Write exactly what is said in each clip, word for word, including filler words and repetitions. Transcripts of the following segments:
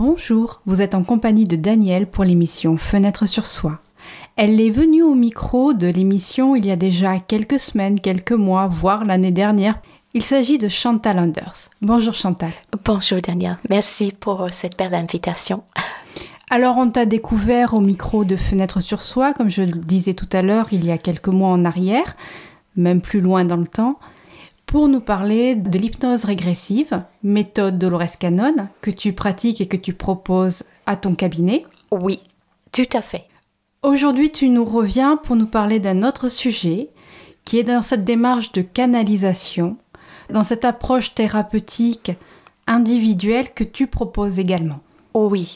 Bonjour, vous êtes en compagnie de Danielle pour l'émission Fenêtre sur soi. Elle est venue au micro de l'émission il y a déjà quelques semaines, quelques mois, voire l'année dernière. Il s'agit de Chantal Anders. Bonjour Chantal. Bonjour Danielle, merci pour cette belle invitation. Alors on t'a découvert au micro de Fenêtre sur soi, comme je le disais tout à l'heure, il y a quelques mois en arrière, même plus loin dans le temps, pour nous parler de l'hypnose régressive, méthode Dolores Cannon, que tu pratiques et que tu proposes à ton cabinet. Oui, tout à fait. Aujourd'hui, tu nous reviens pour nous parler d'un autre sujet qui est dans cette démarche de canalisation, dans cette approche thérapeutique individuelle que tu proposes également. Oui,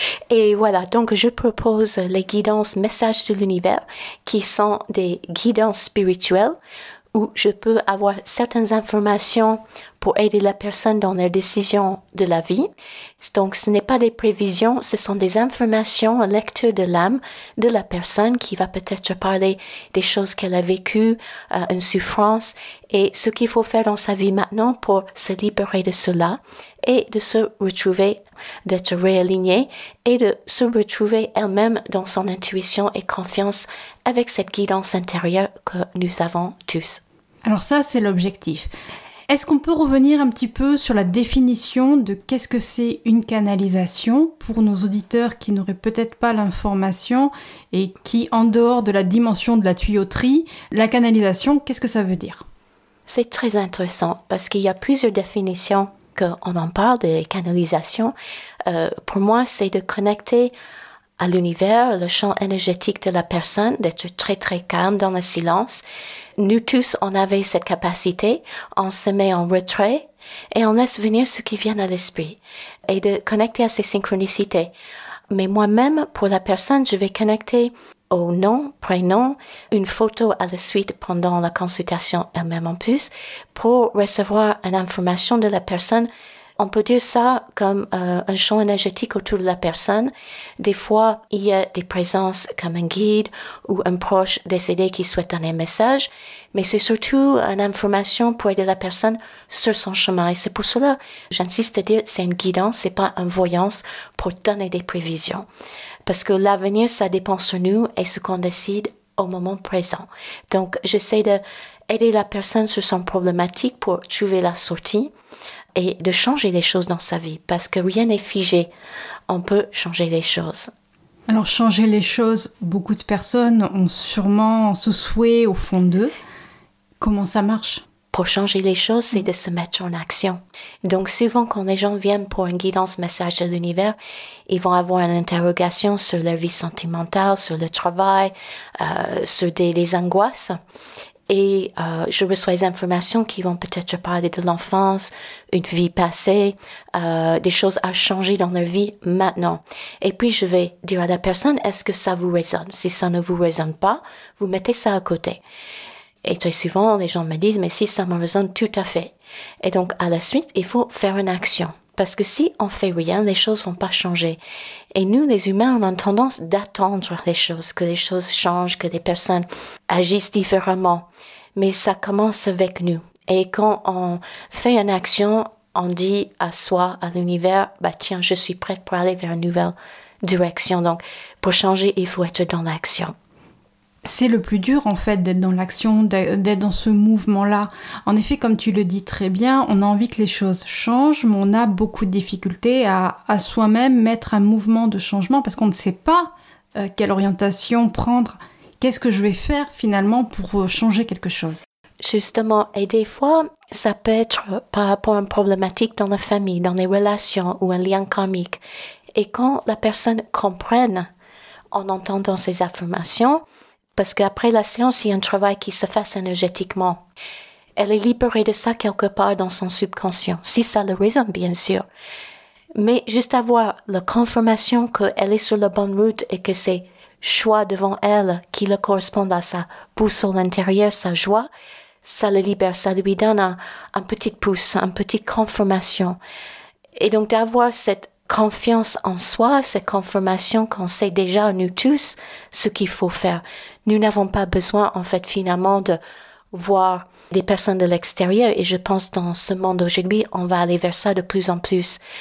et voilà, donc je propose les guidances messages de l'univers qui sont des guidances spirituelles où je peux avoir certaines informations pour aider la personne dans leurs décisions de la vie. Donc, ce n'est pas des prévisions, ce sont des informations, une lecture de l'âme de la personne qui va peut-être parler des choses qu'elle a vécues, euh, une souffrance, et ce qu'il faut faire dans sa vie maintenant pour se libérer de cela et de se retrouver, d'être réalignée et de se retrouver elle-même dans son intuition et confiance avec cette guidance intérieure que nous avons tous. Alors ça, c'est l'objectif. Est-ce qu'on peut revenir un petit peu sur la définition de qu'est-ce que c'est une canalisation pour nos auditeurs qui n'auraient peut-être pas l'information et qui, en dehors de la dimension de la tuyauterie, la canalisation, qu'est-ce que ça veut dire ? C'est très intéressant parce qu'il y a plusieurs définitions qu'on en parle de canalisation. Euh, pour moi, c'est de connecter à l'univers, le champ énergétique de la personne, d'être très très calme dans le silence. Nous tous, on avait cette capacité, on se met en retrait et on laisse venir ce qui vient à l'esprit et de connecter à ces synchronicités. Mais moi-même, pour la personne, je vais connecter au nom, prénom, une photo à la suite pendant la consultation elle-même en plus pour recevoir une information de la personne. On peut dire ça comme euh, un champ énergétique autour de la personne. Des fois, il y a des présences comme un guide ou un proche décédé qui souhaite donner un message, mais c'est surtout une information pour aider la personne sur son chemin. Et c'est pour cela, j'insiste à dire, c'est une guidance, c'est pas une voyance pour donner des prévisions. Parce que l'avenir, ça dépend sur nous et ce qu'on décide au moment présent. Donc, j'essaie de aider la personne sur son problématique pour trouver la sortie et de changer les choses dans sa vie, parce que rien n'est figé. On peut changer les choses. Alors, changer les choses, beaucoup de personnes ont sûrement ce souhait au fond d'eux. Comment ça marche ? Pour changer les choses, c'est de se mettre en action. Donc, souvent, quand les gens viennent pour une guidance message de l'univers, ils vont avoir une interrogation sur leur vie sentimentale, sur le travail, euh, sur des, des angoisses. Et euh, je reçois des informations qui vont peut-être parler de l'enfance, une vie passée, euh, des choses à changer dans leur vie maintenant. Et puis je vais dire à la personne, est-ce que ça vous résonne ? Si ça ne vous résonne pas, vous mettez ça à côté. Et très souvent, les gens me disent, mais si ça me résonne, tout à fait. Et donc à la suite, il faut faire une action. Parce que si on fait rien, les choses vont pas changer. Et nous, les humains, on a tendance d'attendre les choses, que les choses changent, que les personnes agissent différemment. Mais ça commence avec nous. Et quand on fait une action, on dit à soi, à l'univers, bah tiens, je suis prête pour aller vers une nouvelle direction. Donc, pour changer, il faut être dans l'action. C'est le plus dur en fait d'être dans l'action, d'être dans ce mouvement-là. En effet, comme tu le dis très bien, on a envie que les choses changent, mais on a beaucoup de difficultés à, à soi-même mettre un mouvement de changement parce qu'on ne sait pas euh, quelle orientation prendre. Qu'est-ce que je vais faire finalement pour changer quelque chose ? Justement, et des fois, ça peut être par rapport à une problématique dans la famille, dans les relations ou un lien karmique. Et quand la personne comprenne en entendant ces affirmations, parce qu'après la séance, il y a un travail qui se fait énergétiquement. Elle est libérée de ça quelque part dans son subconscient, si ça le résonne, bien sûr. Mais juste avoir la confirmation qu'elle est sur la bonne route et que c'est choix devant elle qui le correspondent à sa boussole intérieure, sa joie, ça le libère, ça lui donne un, un petit pouce, une petite confirmation. Et donc d'avoir cette confiance en soi, cette confirmation qu'on sait déjà, nous tous, ce qu'il faut faire. Nous n'avons pas besoin, en fait, finalement, de voir des personnes de l'extérieur. Et je pense dans ce monde aujourd'hui, on va aller vers ça de plus en plus.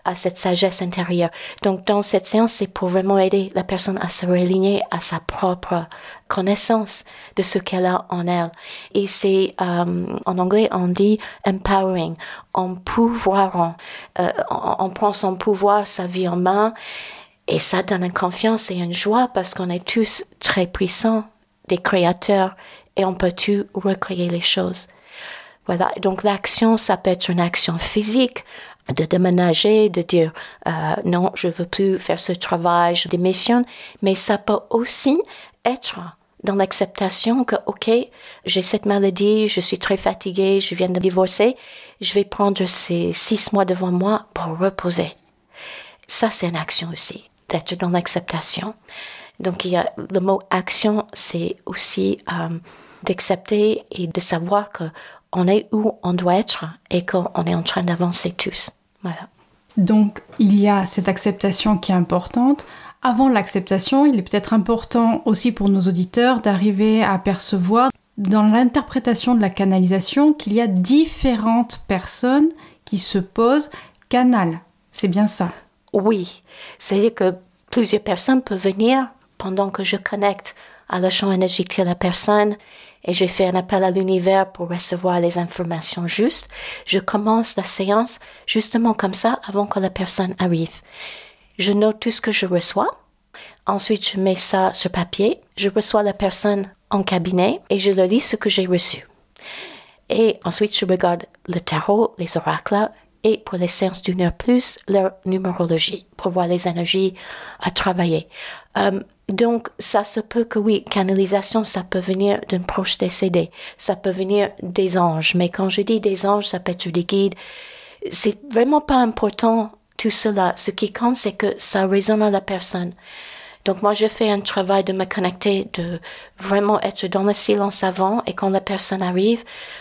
à cette sagesse intérieure. Donc, dans cette séance, c'est pour vraiment aider la personne à se réaligner à sa propre connaissance de ce qu'elle a en elle. Et c'est, euh, en anglais, on dit empowering, empouvoirant. Euh, on, on prend son pouvoir, sa vie en main, et ça donne une confiance et une joie parce qu'on est tous très puissants, des créateurs, et on peut tout recréer les choses. Voilà, donc l'action, ça peut être une action physique, de déménager, de dire euh, non, je veux plus faire ce travail, je démissionne, mais ça peut aussi être dans l'acceptation que, ok, j'ai cette maladie, je suis très fatiguée, je viens de divorcer, je vais prendre ces six mois devant moi pour reposer. Ça, c'est une action aussi, d'être dans l'acceptation. Donc, il y a le mot action, c'est aussi euh, d'accepter et de savoir que on est où on doit être et qu'on est en train d'avancer tous. Voilà. Donc, il y a cette acceptation qui est importante. Avant l'acceptation, il est peut-être important aussi pour nos auditeurs d'arriver à percevoir dans l'interprétation de la canalisation qu'il y a différentes personnes qui se posent canal. C'est bien ça? Oui. C'est-à-dire que plusieurs personnes peuvent venir pendant que je connecte à le champ énergétique de la personne et je fais un appel à l'univers pour recevoir les informations justes. Je commence la séance justement comme ça avant que la personne arrive. Je note tout ce que je reçois. Ensuite, je mets ça sur papier. Je reçois la personne en cabinet et je le lis ce que j'ai reçu. Et ensuite, je regarde le tarot, les oracles et pour les séances d'une heure plus, leur numérologie pour voir les énergies à travailler. Euh, donc, ça se peut que oui, canalisation, ça peut venir d'un proche décédé, ça peut venir des anges, mais quand je dis des anges, ça peut être des guides. C'est vraiment pas important tout cela. Ce qui compte, c'est que ça résonne à la personne. Donc moi, je fais un travail de me connecter, de vraiment être dans le silence avant, et quand la personne arrive,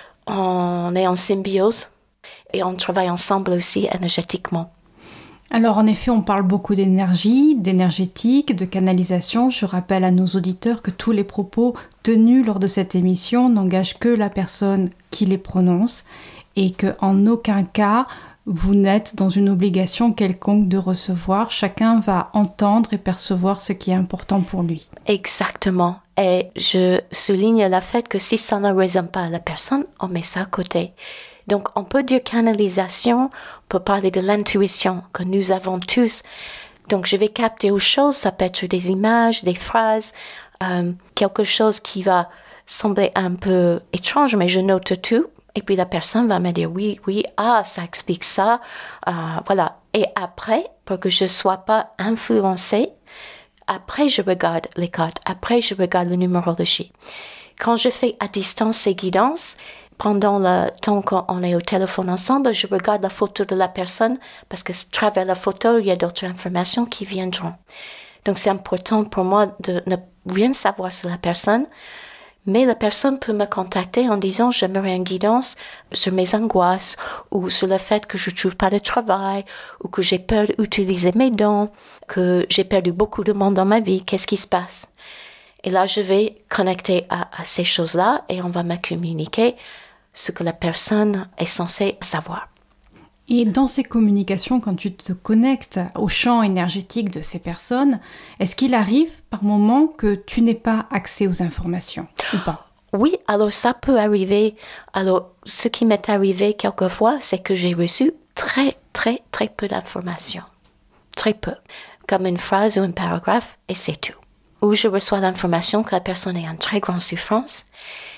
on est en symbiose et on travaille ensemble aussi énergétiquement. Alors en effet, on parle beaucoup d'énergie, d'énergétique, de canalisation. Je rappelle à nos auditeurs que tous les propos tenus lors de cette émission n'engagent que la personne qui les prononce et qu'en aucun cas, vous n'êtes dans une obligation quelconque de recevoir. Chacun va entendre et percevoir ce qui est important pour lui. Exactement. Et je souligne le fait que si ça ne résonne pas à la personne, on met ça à côté. Donc, on peut dire canalisation, on peut parler de l'intuition que nous avons tous. Donc, je vais capter aux choses, ça peut être des images, des phrases, euh, quelque chose qui va sembler un peu étrange, mais je note tout. Et puis, la personne va me dire oui, oui, ah, ça explique ça, euh, voilà. Et après, pour que je ne sois pas influencée, après, je regarde les cartes, après, je regarde la numérologie. Quand je fais à distance ces guidances, pendant le temps qu'on est au téléphone ensemble, je regarde la photo de la personne parce que à travers la photo, il y a d'autres informations qui viendront. Donc, c'est important pour moi de ne rien savoir sur la personne, mais la personne peut me contacter en disant « j'aimerais une guidance sur mes angoisses ou sur le fait que je ne trouve pas de travail ou que j'ai peur d'utiliser mes dons, que j'ai perdu beaucoup de monde dans ma vie, qu'est-ce qui se passe ?» Et là, je vais connecter à, à ces choses-là et on va me communiquer ce que la personne est censée savoir. Et dans ces communications, quand tu te connectes au champ énergétique de ces personnes, est-ce qu'il arrive par moment que tu n'aies pas accès aux informations ou pas? Oui, alors ça peut arriver. Alors, ce qui m'est arrivé quelquefois, c'est que j'ai reçu très, très, très peu d'informations. Très peu. Comme une phrase ou un paragraphe, et c'est tout. Ou je reçois l'information que la personne est en très grande souffrance.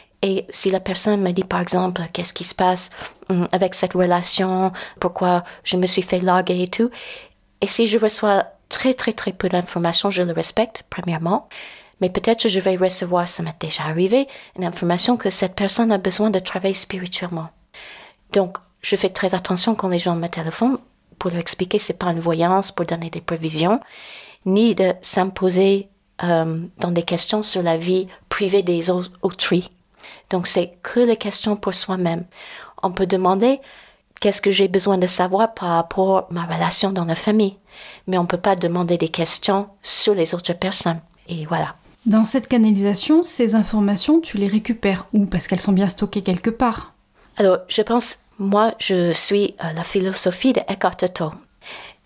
Et si la personne me dit, par exemple, qu'est-ce qui se passe avec cette relation, pourquoi je me suis fait larguer et tout, et si je reçois très, très, très peu d'informations, je le respecte, premièrement, mais peut-être que je vais recevoir, ça m'est déjà arrivé, une information que cette personne a besoin de travailler spirituellement. Donc, je fais très attention quand les gens me téléphonent pour leur expliquer que ce n'est pas une voyance pour donner des prévisions, ni de s'imposer euh, dans des questions sur la vie privée des autrui. Donc, c'est que les questions pour soi-même. On peut demander qu'est-ce que j'ai besoin de savoir par rapport à ma relation dans la famille. Mais on ne peut pas demander des questions sur les autres personnes. Et voilà. Dans cette canalisation, ces informations, tu les récupères où? Parce qu'elles sont bien stockées quelque part. Alors, je pense, moi, je suis euh, la philosophie de Eckhart Tolle.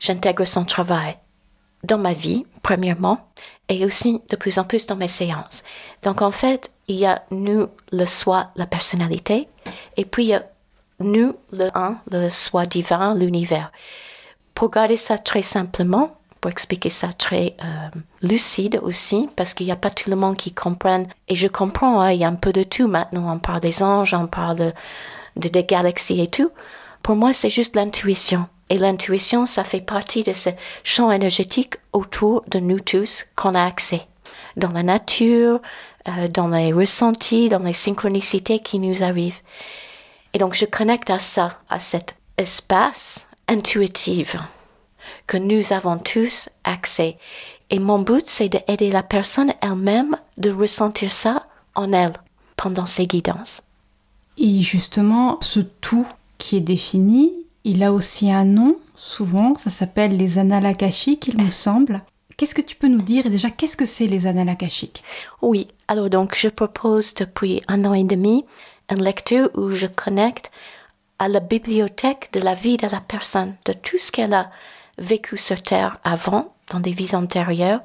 j'intègre son travail dans ma vie, premièrement, et aussi de plus en plus dans mes séances. Donc, en fait, il y a nous, le soi, la personnalité, et puis il y a nous, le un, le soi divin, l'univers. Pour garder ça très simplement, pour expliquer ça très euh, lucide aussi, parce qu'il n'y a pas tout le monde qui comprenne, et je comprends, hein, il y a un peu de tout maintenant, on parle des anges, on parle de, de, des galaxies et tout. Pour moi, c'est juste l'intuition. Et l'intuition, ça fait partie de ce champ énergétique autour de nous tous qu'on a accès. Dans la nature, euh, dans les ressentis, dans les synchronicités qui nous arrivent. Et donc, je connecte à ça, à cet espace intuitif que nous avons tous accès. Et mon but, c'est d'aider la personne elle-même de ressentir ça en elle pendant ses guidances. Et justement, ce tout qui est défini, il a aussi un nom, souvent, ça s'appelle les annales akashiques, il me semble. Qu'est-ce que tu peux nous dire, et déjà, qu'est-ce que c'est les annales akashiques? Oui, alors donc, je propose depuis un an et demi une lecture où je connecte à la bibliothèque de la vie de la personne, de tout ce qu'elle a vécu sur Terre avant, dans des vies antérieures.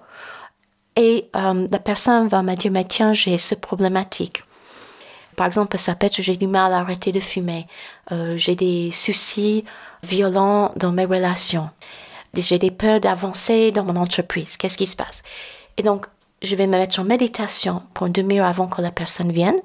Et euh, la personne va me dire, mais tiens, j'ai ce problématique. Par exemple, ça peut être, j'ai du mal à arrêter de fumer. Euh, j'ai des soucis violents dans mes relations. J'ai des peurs d'avancer dans mon entreprise. Qu'est-ce qui se passe? Et donc, je vais me mettre en méditation pour une demi-heure avant que la personne vienne.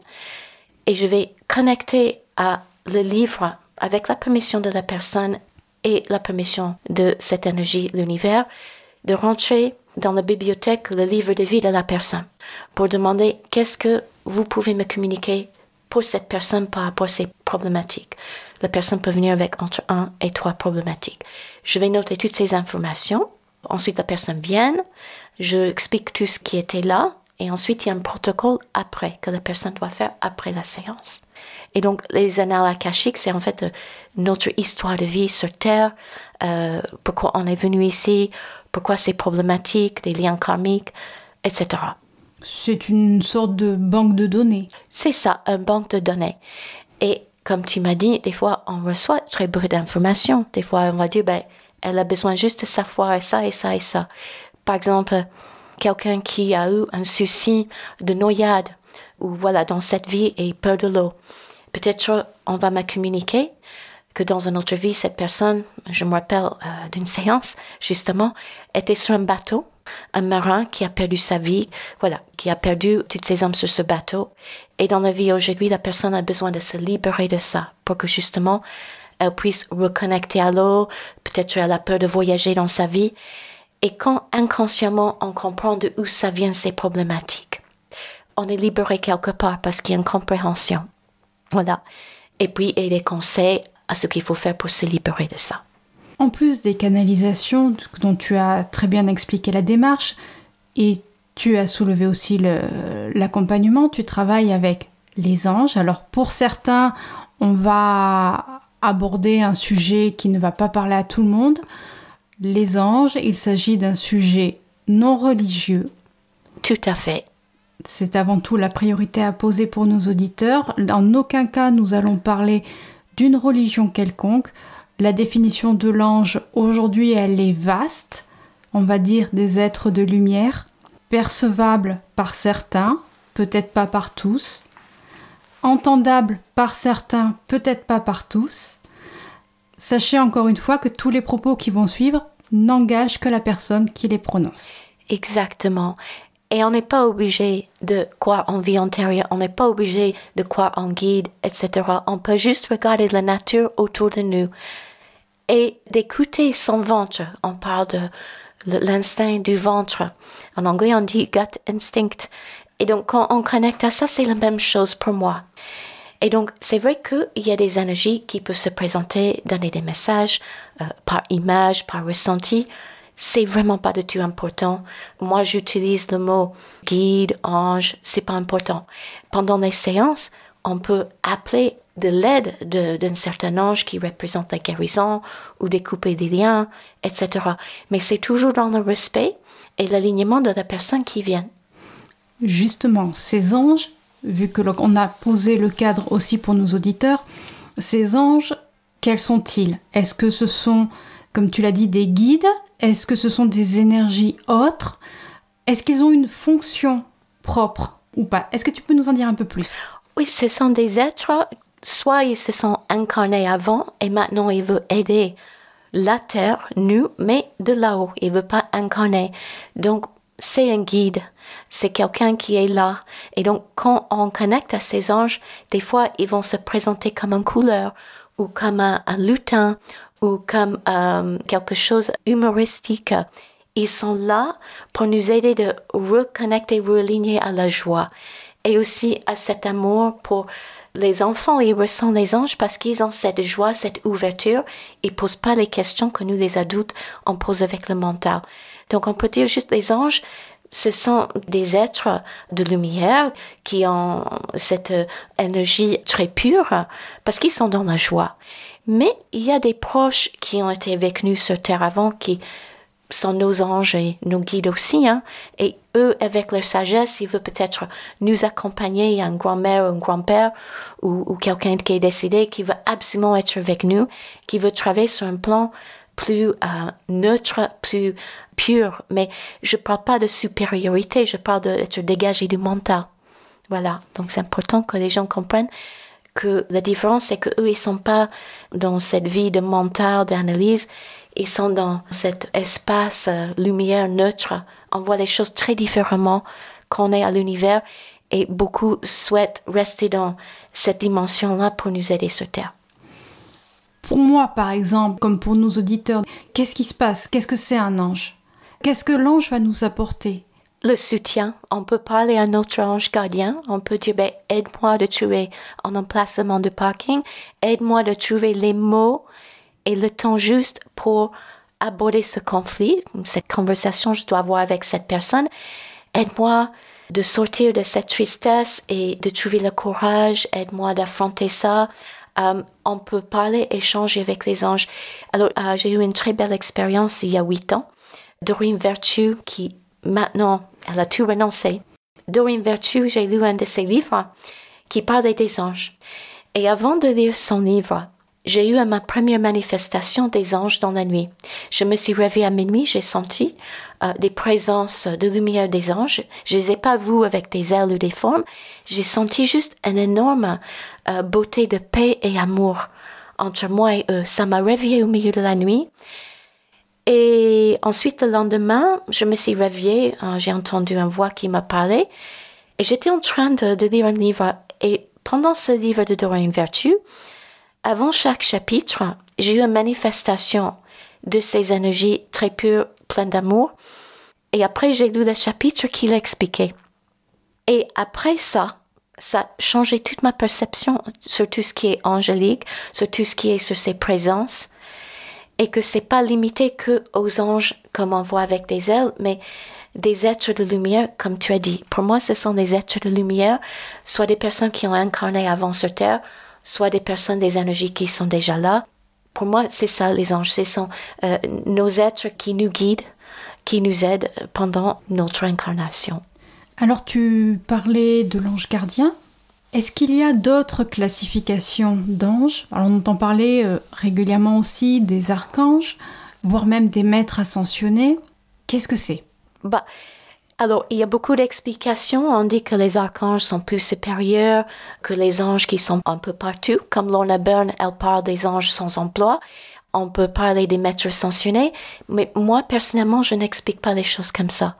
Et je vais connecter à le livre avec la permission de la personne et la permission de cette énergie, l'univers, de rentrer dans la bibliothèque, le livre de vie de la personne, pour demander qu'est-ce que vous pouvez me communiquer pour cette personne par rapport à ses problématiques. La personne peut venir avec entre un et trois problématiques. Je vais noter toutes ces informations. Ensuite, la personne vient. Je explique tout ce qui était là. Et ensuite, il y a un protocole après, que la personne doit faire après la séance. Et donc, les annales akashiques, c'est en fait euh, notre histoire de vie sur Terre, euh, pourquoi on est venu ici, pourquoi c'est problématique, des liens karmiques, et cetera. C'est une sorte de banque de données. C'est ça, une banque de données. Et comme tu m'as dit, des fois, on reçoit très peu d'informations. Des fois, on va dire, ben, elle a besoin juste de savoir ça et ça et ça. Par exemple, quelqu'un qui a eu un souci de noyade, ou voilà, dans cette vie, et peur de l'eau. Peut-être on va me communiquer que dans une autre vie, cette personne, je me rappelle euh, d'une séance, justement, était sur un bateau, un marin qui a perdu sa vie, voilà, qui a perdu toutes ses âmes sur ce bateau. Et dans la vie aujourd'hui, la personne a besoin de se libérer de ça pour que justement, elle puisse reconnecter à l'eau. Peut-être elle a peur de voyager dans sa vie. Et quand inconsciemment, on comprend de où ça vient ces problématiques, on est libéré quelque part parce qu'il y a une compréhension. Voilà. Et puis, et les conseils à ce qu'il faut faire pour se libérer de ça. En plus des canalisations dont tu as très bien expliqué la démarche, et tu as soulevé aussi le, l'accompagnement, tu travailles avec les anges. Alors pour certains, on va aborder un sujet qui ne va pas parler à tout le monde. Les anges, il s'agit d'un sujet non religieux. Tout à fait. C'est avant tout la priorité à poser pour nos auditeurs. En aucun cas, nous allons parler d'une religion quelconque. La définition de l'ange, aujourd'hui, elle est vaste. On va dire des êtres de lumière, percevables par certains, peut-être pas par tous. Entendables par certains, peut-être pas par tous. Sachez encore une fois que tous les propos qui vont suivre n'engagent que la personne qui les prononce. Exactement. Et on n'est pas obligé de croire en vie antérieure, on n'est pas obligé de croire en guide, et cetera. On peut juste regarder la nature autour de nous et d'écouter son ventre. On parle de l'instinct du ventre. En anglais, on dit gut instinct. Et donc, quand on connecte à ça, c'est la même chose pour moi. Et donc, c'est vrai qu'il y a des énergies qui peuvent se présenter, donner des messages euh, par image, par ressenti. C'est vraiment pas du tout important. Moi, j'utilise le mot guide, ange, c'est pas important. Pendant les séances, on peut appeler de l'aide de, d'un certain ange qui représente la guérison ou découper des liens, et cetera. Mais c'est toujours dans le respect et l'alignement de la personne qui vient. Justement, ces anges, vu que l'on a posé le cadre aussi pour nos auditeurs, ces anges, quels sont-ils? Est-ce que ce sont comme tu l'as dit, des guides? Est-ce que ce sont des énergies autres? Est-ce qu'ils ont une fonction propre ou pas? Est-ce que tu peux nous en dire un peu plus? Oui, ce sont des êtres, soit ils se sont incarnés avant et maintenant ils veulent aider la Terre, nous, mais de là-haut. Ils ne veulent pas incarner. Donc, c'est un guide. C'est quelqu'un qui est là. Et donc, quand on connecte à ces anges, des fois, ils vont se présenter comme une couleur ou comme un, un lutin ou comme euh, quelque chose humoristique. Ils sont là pour nous aider de reconnecter, realigner à la joie. Et aussi à cet amour pour les enfants. Ils ressentent les anges parce qu'ils ont cette joie, cette ouverture. Ils posent pas les questions que nous, les adultes, on pose avec le mental. Donc, on peut dire juste les anges, ce sont des êtres de lumière qui ont cette énergie très pure parce qu'ils sont dans la joie. Mais il y a des proches qui ont été avec nous sur Terre avant qui sont nos anges et nos guides aussi, hein. Et eux, avec leur sagesse, ils veulent peut-être nous accompagner, une grand-mère ou un grand-père ou, ou quelqu'un qui est décédé, qui veut absolument être avec nous, qui veut travailler sur un plan plus euh, neutre, plus pur. Mais je parle pas de supériorité, je parle d'être dégagé du mental. Voilà. Donc c'est important que les gens comprennent que la différence, c'est qu'eux, ils sont pas dans cette vie de mental, d'analyse. Ils sont dans cet espace euh, lumière neutre. On voit les choses très différemment qu'on est à l'univers et beaucoup souhaitent rester dans cette dimension-là pour nous aider sur Terre. Pour moi, par exemple, comme pour nos auditeurs, qu'est-ce qui se passe? Qu'est-ce que c'est un ange? Qu'est-ce que l'ange va nous apporter? Le soutien. On peut parler à notre ange gardien. On peut dire, ben, aide-moi de trouver un emplacement de parking. Aide-moi de trouver les mots et le temps juste pour aborder ce conflit, cette conversation que je dois avoir avec cette personne. Aide-moi de sortir de cette tristesse et de trouver le courage. Aide-moi d'affronter ça. Um, on peut parler, échanger avec les anges. Alors, uh, j'ai eu une très belle expérience il y a huit ans. Doreen Virtue, qui maintenant, elle a tout renoncé. Doreen Virtue, j'ai lu un de ses livres qui parlait des anges. Et avant de lire son livre, j'ai eu ma première manifestation des anges dans la nuit. Je me suis réveillée à minuit, j'ai senti euh, des présences de lumière des anges. Je les ai pas vues avec des ailes ou des formes. J'ai senti juste une énorme euh, beauté de paix et amour entre moi et eux. Ça m'a réveillée au milieu de la nuit. Et ensuite, le lendemain, je me suis réveillée. Euh, j'ai entendu une voix qui m'a parlé. Et j'étais en train de, de lire un livre. Et pendant ce livre de Doreen Virtue, avant chaque chapitre, j'ai eu une manifestation de ces énergies très pures, pleines d'amour. Et après, j'ai lu le chapitre qui l'expliquait. Et après ça, ça a changé toute ma perception sur tout ce qui est angélique, sur tout ce qui est sur ses présences. Et que c'est pas limité que aux anges, comme on voit avec des ailes, mais des êtres de lumière, comme tu as dit. Pour moi, ce sont des êtres de lumière, soit des personnes qui ont incarné avant sur Terre, soit des personnes, des énergies qui sont déjà là. Pour moi, c'est ça, les anges. Ce sont euh, nos êtres qui nous guident, qui nous aident pendant notre incarnation. Alors, tu parlais de l'ange gardien. Est-ce qu'il y a d'autres classifications d'anges? Alors, on entend parler euh, régulièrement aussi des archanges, voire même des maîtres ascensionnés. Qu'est-ce que c'est? Bah, alors, il y a beaucoup d'explications. On dit que les archanges sont plus supérieurs que les anges qui sont un peu partout. Comme Lorna Byrne, elle parle des anges sans emploi. On peut parler des maîtres ascensionnés. Mais moi, personnellement, je n'explique pas les choses comme ça.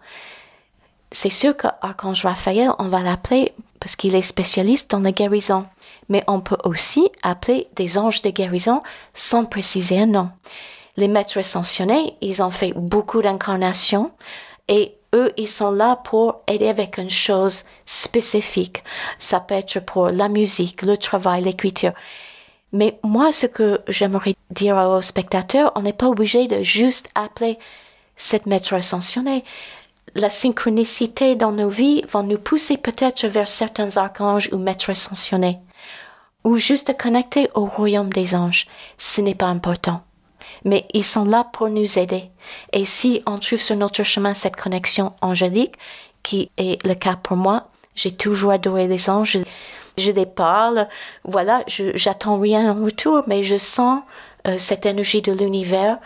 C'est sûr qu'Archange Raphaël, on va l'appeler parce qu'il est spécialiste dans la guérison. Mais on peut aussi appeler des anges de guérison sans préciser un nom. Les maîtres ascensionnés, ils ont fait beaucoup d'incarnations et eux, ils sont là pour aider avec une chose spécifique. Ça peut être pour la musique, le travail, l'écriture. Mais moi, ce que j'aimerais dire aux spectateurs, on n'est pas obligé de juste appeler cette maître ascensionnée. La synchronicité dans nos vies va nous pousser peut-être vers certains archanges ou maîtres ascensionnés. Ou juste connecter au royaume des anges. Ce n'est pas important. Mais ils sont là pour nous aider. Et si on trouve sur notre chemin cette connexion angélique, qui est le cas pour moi, j'ai toujours adoré les anges, je les parle, voilà, je, j'attends rien en retour, mais je sens euh, cette énergie de l'univers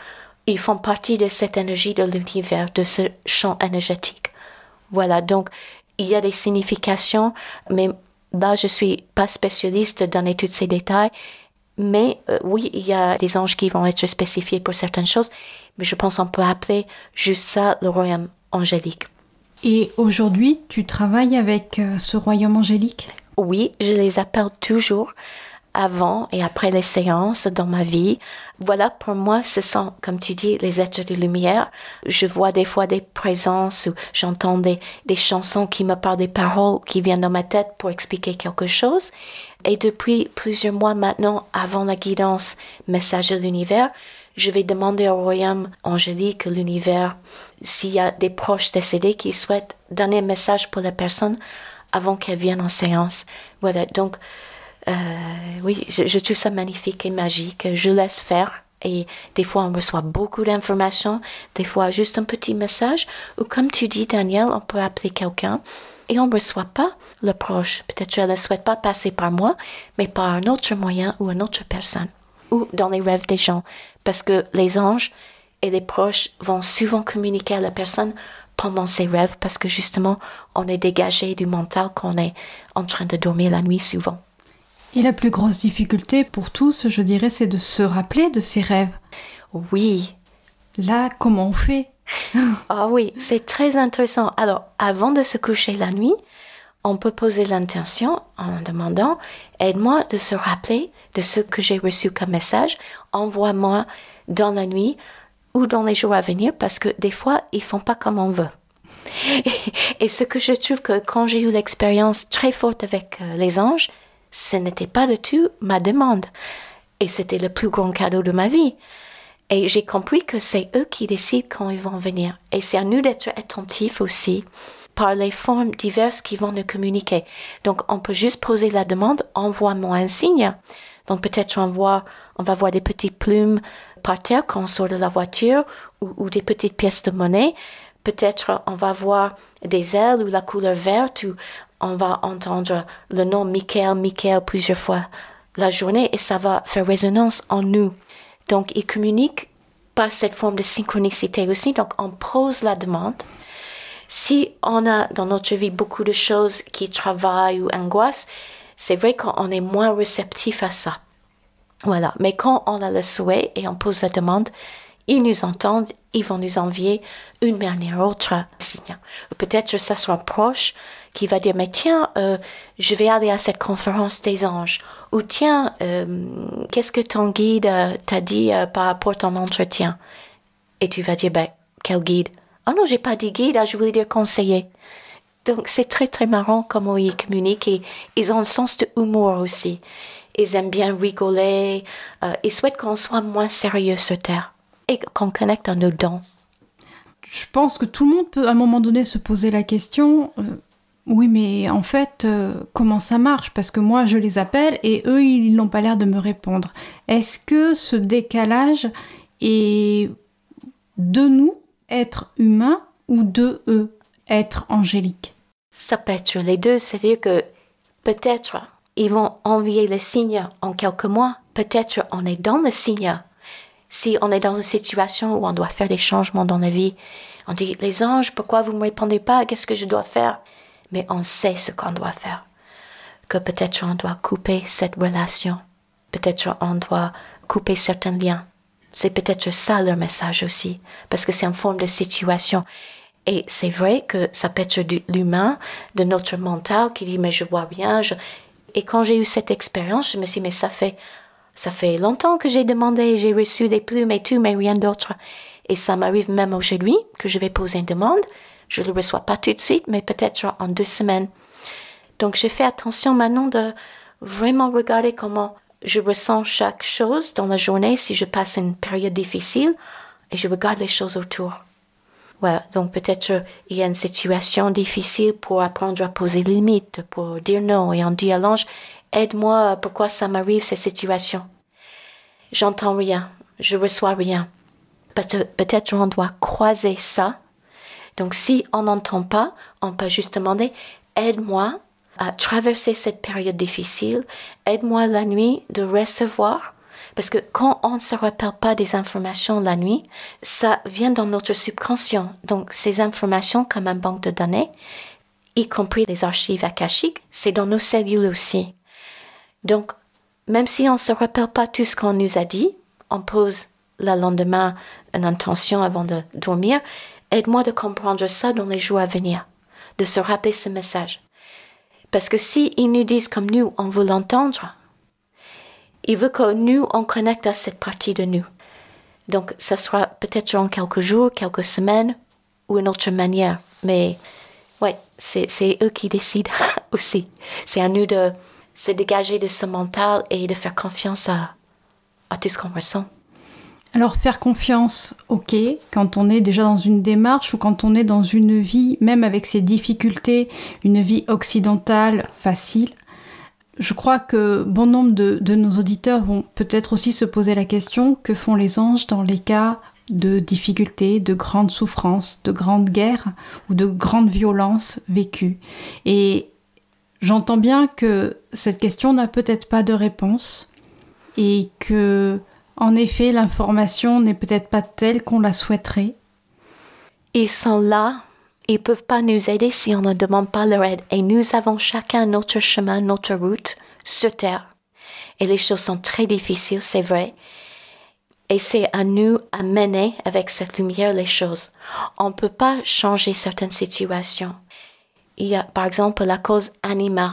ils font partie de cette énergie de l'univers, de ce champ énergétique. Voilà, donc il y a des significations, mais là je suis pas spécialiste dans donner tous ces détails, mais euh, oui, il y a des anges qui vont être spécifiés pour certaines choses, mais je pense qu'on peut appeler juste ça le royaume angélique. Et aujourd'hui, tu travailles avec euh, ce royaume angélique ? Oui, je les appelle toujours avant et après les séances dans ma vie. Voilà, pour moi, ce sont, comme tu dis, les êtres de lumière. Je vois des fois des présences ou j'entends des, des chansons qui me parlent des paroles qui viennent dans ma tête pour expliquer quelque chose. Et depuis plusieurs mois maintenant, avant la guidance message de l'univers, je vais demander au royaume angélique, l'univers, s'il y a des proches décédés qui souhaitent donner un message pour la personne avant qu'elle vienne en séance. Voilà, donc, euh, oui, je, je trouve ça magnifique et magique. Je laisse faire. Et des fois, on reçoit beaucoup d'informations, des fois juste un petit message, ou comme tu dis, Daniel, on peut appeler quelqu'un, et on ne reçoit pas le proche. Peut-être qu'elle ne souhaite pas passer par moi, mais par un autre moyen ou une autre personne, ou dans les rêves des gens. Parce que les anges et les proches vont souvent communiquer à la personne pendant ses rêves, parce que justement, on est dégagé du mental qu'on est en train de dormir la nuit souvent. Et la plus grosse difficulté pour tous, je dirais, c'est de se rappeler de ses rêves. Oui. Là, comment on fait ? Ah oui, c'est très intéressant. Alors, avant de se coucher la nuit, on peut poser l'intention en demandant « Aide-moi de se rappeler de ce que j'ai reçu comme message. Envoie-moi dans la nuit ou dans les jours à venir, parce que des fois, ils font pas comme on veut. » Et ce que je trouve que quand j'ai eu l'expérience très forte avec euh, les anges, ce n'était pas du tout ma demande. Et c'était le plus grand cadeau de ma vie. Et j'ai compris que c'est eux qui décident quand ils vont venir. Et c'est à nous d'être attentifs aussi par les formes diverses qui vont nous communiquer. Donc, on peut juste poser la demande, envoie-moi un signe. Donc, peut-être on, voit, on va voir des petites plumes par terre quand on sort de la voiture, ou, ou des petites pièces de monnaie. Peut-être on va voir des ailes ou la couleur verte, ou on va entendre le nom Michael, Michael plusieurs fois la journée, et ça va faire résonance en nous. Donc, ils communiquent par cette forme de synchronicité aussi. Donc, on pose la demande. Si on a dans notre vie beaucoup de choses qui travaillent ou angoissent, c'est vrai qu'on est moins réceptif à ça. Voilà. Mais quand on a le souhait et on pose la demande, ils nous entendent, ils vont nous envier une manière ou autre signe. Peut-être que ça soit un proche qui va dire, mais tiens, euh, je vais aller à cette conférence des anges. Ou tiens, euh, qu'est-ce que ton guide euh, t'a dit euh, par rapport à ton entretien? Et tu vas dire, ben, quel guide? Oh non, j'ai pas dit guide, ah, je voulais dire conseiller. Donc, c'est très, très marrant comment ils communiquent, et ils ont un sens de humour aussi. Ils aiment bien rigoler, euh, ils souhaitent qu'on soit moins sérieux sur Terre et qu'on connecte à nos dons. Je pense que tout le monde peut à un moment donné se poser la question, euh, oui mais en fait, euh, comment ça marche ? Parce que moi je les appelle et eux ils n'ont pas l'air de me répondre. Est-ce que ce décalage est de nous, être humain, ou de eux, être angélique ? Ça peut être les deux, c'est-à-dire que peut-être ils vont envier les signes en quelques mois, peut-être on est dans le signe. Si on est dans une situation où on doit faire des changements dans la vie, on dit, les anges, pourquoi vous ne me répondez pas? Qu'est-ce que je dois faire? Mais on sait ce qu'on doit faire. Que peut-être on doit couper cette relation. Peut-être on doit couper certains liens. C'est peut-être ça leur message aussi, parce que c'est en forme de situation. Et c'est vrai que ça peut être de l'humain, de notre mental qui dit, mais je vois bien. Je... Et quand j'ai eu cette expérience, je me suis dit, mais ça fait... Ça fait longtemps que j'ai demandé, j'ai reçu des plumes et tout, mais rien d'autre. Et ça m'arrive même aujourd'hui que je vais poser une demande. Je ne le reçois pas tout de suite, mais peut-être en deux semaines. Donc, je fais attention maintenant de vraiment regarder comment je ressens chaque chose dans la journée si je passe une période difficile, et je regarde les choses autour. Ouais, donc peut-être il y a une situation difficile pour apprendre à poser les limites, pour dire non, et on dit à l'ange, aide-moi, pourquoi ça m'arrive, cette situation? J'entends rien, je reçois rien. Peut-être on doit croiser ça. Donc si on n'entend pas, on peut juste demander, aide-moi à traverser cette période difficile, aide-moi la nuit de recevoir Parce que quand on ne se rappelle pas des informations la nuit, ça vient dans notre subconscient. Donc, ces informations, comme un banque de données, y compris les archives akashiques, c'est dans nos cellules aussi. Donc, même si on ne se rappelle pas tout ce qu'on nous a dit, on pose le lendemain une intention avant de dormir. Aide-moi de comprendre ça dans les jours à venir, de se rappeler ce message. Parce que si ils nous disent comme nous, on veut l'entendre, il veut que nous, on connecte à cette partie de nous. Donc, ça sera peut-être en quelques jours, quelques semaines, ou une autre manière. Mais, ouais, c'est, c'est eux qui décident aussi. C'est à nous de se dégager de ce mental et de faire confiance à, à tout ce qu'on ressent. Alors, faire confiance, ok, quand on est déjà dans une démarche ou quand on est dans une vie, même avec ses difficultés, une vie occidentale facile. Je crois que bon nombre de, de nos auditeurs vont peut-être aussi se poser la question, que font les anges dans les cas de difficultés, de grandes souffrances, de grandes guerres ou de grandes violences vécues. Et j'entends bien que cette question n'a peut-être pas de réponse et que, en effet, l'information n'est peut-être pas telle qu'on la souhaiterait. Ils sont là, ils ne peuvent pas nous aider si on ne demande pas leur aide. Et nous avons chacun notre chemin, notre route sur Terre. Et les choses sont très difficiles, c'est vrai. Et c'est à nous à mener avec cette lumière les choses. On ne peut pas changer certaines situations. Il y a, par exemple, la cause animale.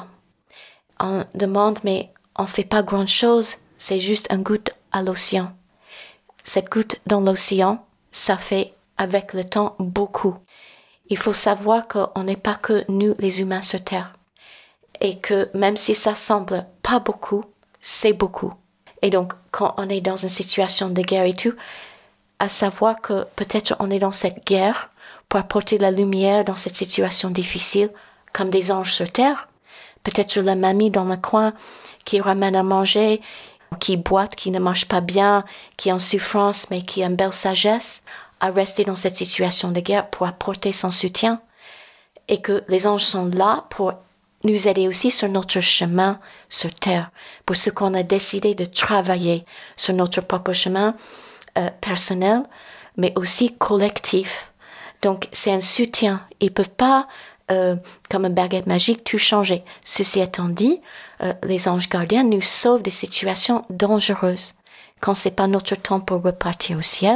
On demande, mais on ne fait pas grand-chose, c'est juste une goutte à l'océan. Cette goutte dans l'océan, ça fait avec le temps beaucoup. Il faut savoir qu'on n'est pas que nous, les humains sur Terre. Et que même si ça semble pas beaucoup, c'est beaucoup. Et donc, quand on est dans une situation de guerre et tout, à savoir que peut-être on est dans cette guerre pour apporter la lumière dans cette situation difficile, comme des anges sur Terre. Peut-être la mamie dans le coin qui ramène à manger, qui boite, qui ne mange pas bien, qui est en souffrance, mais qui a une belle sagesse, à rester dans cette situation de guerre pour apporter son soutien. Et que les anges sont là pour nous aider aussi sur notre chemin sur Terre, pour ce qu'on a décidé de travailler sur notre propre chemin euh, personnel, mais aussi collectif. Donc, c'est un soutien. Ils ne peuvent pas, euh, comme une baguette magique, tout changer. Ceci étant dit, euh, les anges gardiens nous sauvent des situations dangereuses. Quand ce n'est pas notre temps pour repartir au ciel,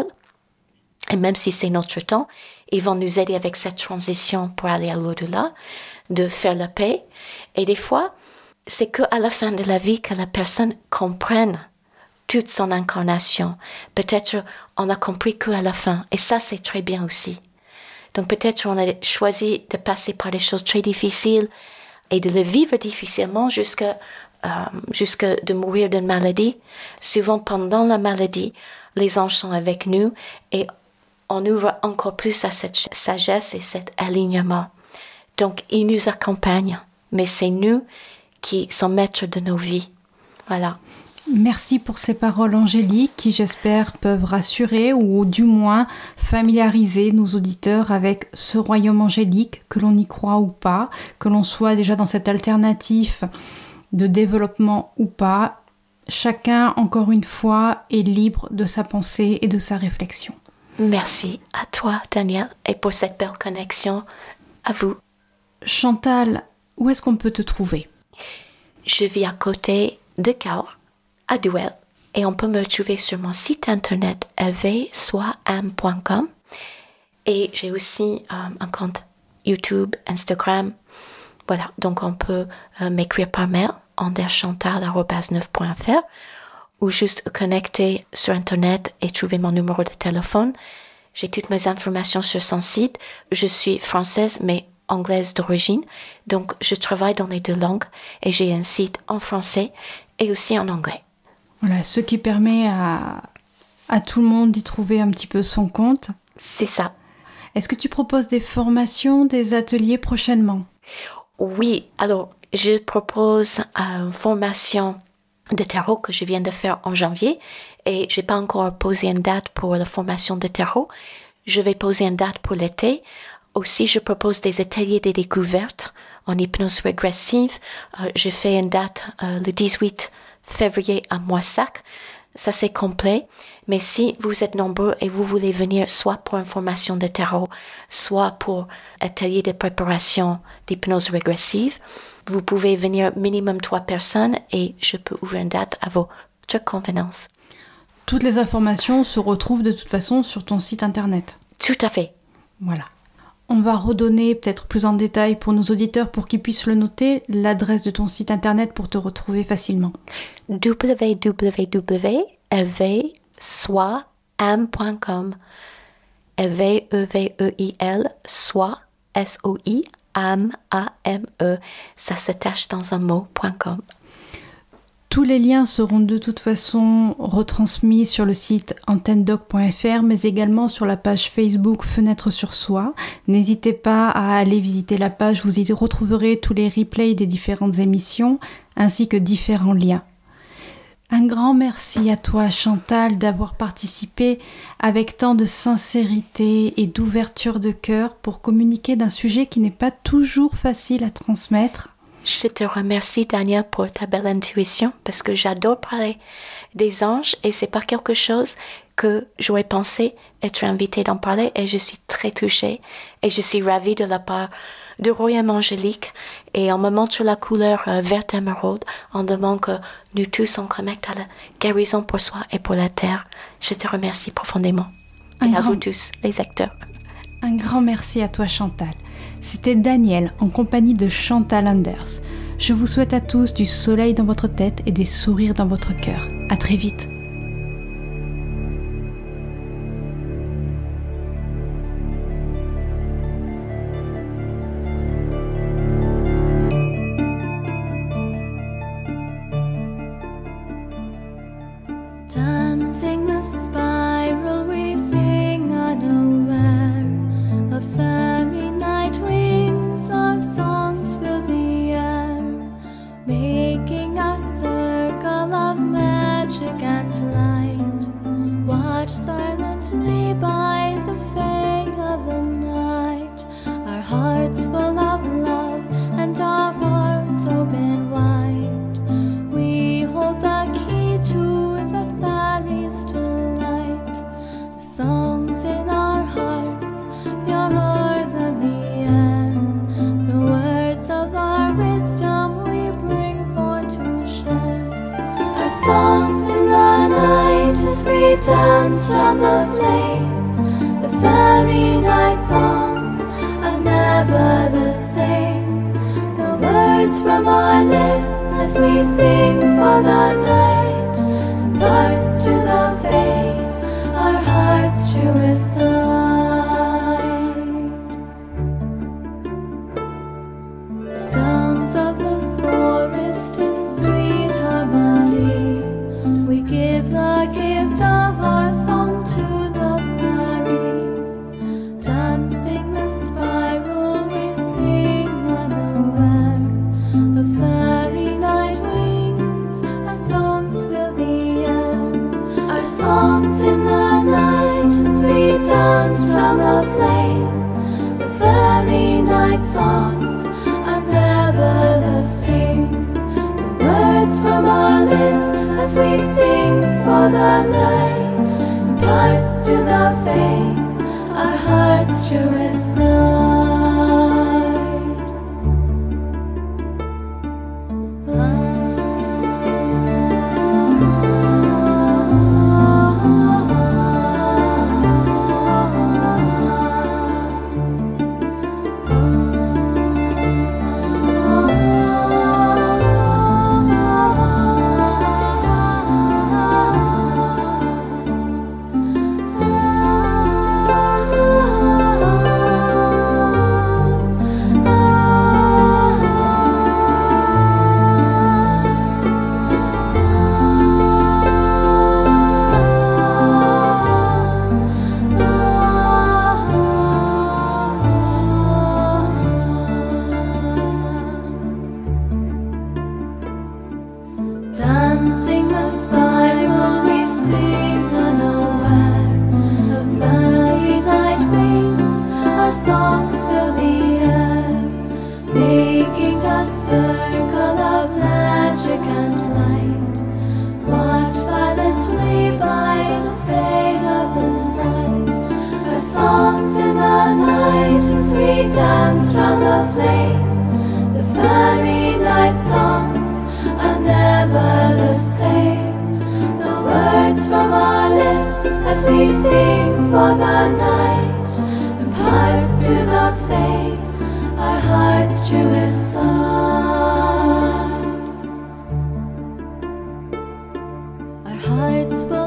et même si c'est notre temps, ils vont nous aider avec cette transition pour aller à l'au-delà, de faire la paix. Et des fois, c'est qu'à la fin de la vie que la personne comprenne toute son incarnation. Peut-être on a compris qu'à la fin. Et ça, c'est très bien aussi. Donc peut-être on a choisi de passer par des choses très difficiles et de le vivre difficilement jusqu'à euh, jusqu'à de mourir d'une maladie. Souvent, pendant la maladie, les anges sont avec nous et on ouvre encore plus à cette sagesse et cet alignement. Donc, ils nous accompagnent, mais c'est nous qui sommes maîtres de nos vies. Voilà. Merci pour ces paroles angéliques qui, j'espère, peuvent rassurer ou du moins familiariser nos auditeurs avec ce royaume angélique, que l'on y croit ou pas, que l'on soit déjà dans cette alternative de développement ou pas. Chacun, encore une fois, est libre de sa pensée et de sa réflexion. Merci à toi, Daniel, et pour cette belle connexion. À vous. Chantal, où est-ce qu'on peut te trouver? Je vis à côté de Cahors, à Douai, et on peut me trouver sur mon site internet éveil soi âme point com. Et j'ai aussi euh, un compte YouTube, Instagram. Voilà, donc on peut euh, m'écrire par mail anderchantal arobase neuf point f r ou juste connecter sur internet et trouver mon numéro de téléphone. J'ai toutes mes informations sur son site. Je suis française, mais anglaise d'origine, donc je travaille dans les deux langues et j'ai un site en français et aussi en anglais. Voilà, ce qui permet à, à tout le monde d'y trouver un petit peu son compte. C'est ça. Est-ce que tu proposes des formations, des ateliers prochainement? Oui, alors je propose une formation de tarot que je viens de faire en janvier et j'ai pas encore posé une date pour la formation de tarot. Je vais poser une date pour l'été. Aussi, je propose des ateliers de découverte en hypnose régressive. Euh, j'ai fait une date euh, le dix-huit février à Moissac. Ça, c'est complet. Mais si vous êtes nombreux et vous voulez venir soit pour une formation de tarot, soit pour atelier de préparation d'hypnose régressive, vous pouvez venir minimum trois personnes et je peux ouvrir une date à votre convenance. Toutes les informations se retrouvent de toute façon sur ton site internet. Tout à fait. Voilà. On va redonner peut-être plus en détail pour nos auditeurs pour qu'ils puissent le noter, l'adresse de ton site internet pour te retrouver facilement. w w w point éveil soi âme point com Éveil, E V E I L, soi, S O I, âme, A M E. Ça s'attache dans un mot, .com. Tous les liens seront de toute façon retransmis sur le site antenne doc point f r, mais également sur la page Facebook Fenêtre sur Soi. N'hésitez pas à aller visiter la page, vous y retrouverez tous les replays des différentes émissions, ainsi que différents liens. Un grand merci à toi Chantal d'avoir participé avec tant de sincérité et d'ouverture de cœur pour communiquer d'un sujet qui n'est pas toujours facile à transmettre. Je te remercie, Daniel, pour ta belle intuition, parce que j'adore parler des anges et c'est pas quelque chose que j'aurais pensé être invitée d'en parler et je suis très touchée et je suis ravie de la part de Royaume Angélique et on me montre la couleur euh, verte émeraude en demandant que nous tous on connecte à la guérison pour soi et pour la terre. Je te remercie profondément Un et à grand... vous tous, les acteurs. Un grand merci à toi Chantal. C'était Daniel en compagnie de Chantal Anders. Je vous souhaite à tous du soleil dans votre tête et des sourires dans votre cœur. À très vite. Dancing the spiral we sing unaware of fairy night wings of songs fill the air, making a circle of magic and light. Watch silently by the fade of the night, our hearts full of love and our arms open wide. We hold the key to the fairies' delight. The songs in our hearts, purer than the air. The words of our wisdom we bring forth to share. Our songs in the night as we dance round the flame. The fairy night songs are never the same. The words from our lips as we sing for the night, part to the vein, our heart's truest sign. The sounds of the forest in sweet harmony, we give the gift of our song to the fairy. Dancing the spiral we sing unaware of fairy night wings, our songs fill the air. Our songs in the night as we dance round the flame. The fairy night songs are never the same. The words from our lips as we sing for the night, impart to the vein, our heart's truest night. as we sing for the night, impart to the faith our heart's truest sigh. Our hearts will